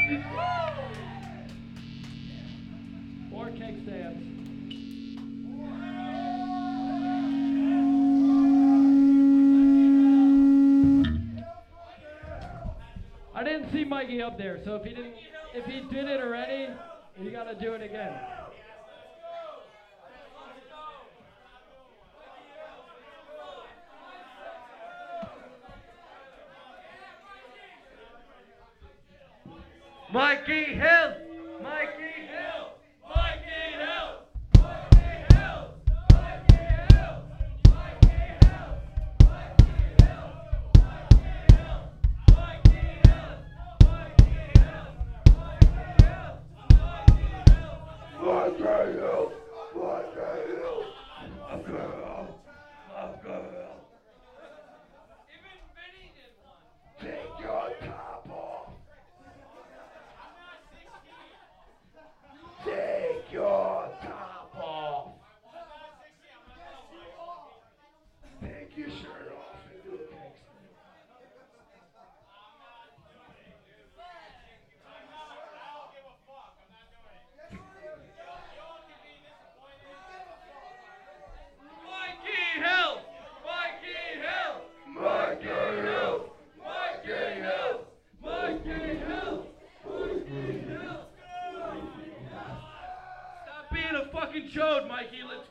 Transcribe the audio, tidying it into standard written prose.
More keg stands. I didn't see Mikey up there, so if he did it already, you gotta do it again. Mikey Hill! Mikey Hill! Mikey Hill! Mikey Hill! Mikey Hill! Mikey Hill! Mikey Hill! Mikey Hill! Mikey Hill! Mikey Hill! Mikey Hill! Mikey Hill! A girl! A girl! Even Vinny did one. Take your top off. Take your top off. Take your shirt off and do a keg stand. Mikey Hill! Mikey Hill! Mikey Hill! Mikey Hill! Mikey Hill! Mikey Hill! Stop being a fucking chode, Mikey. Let's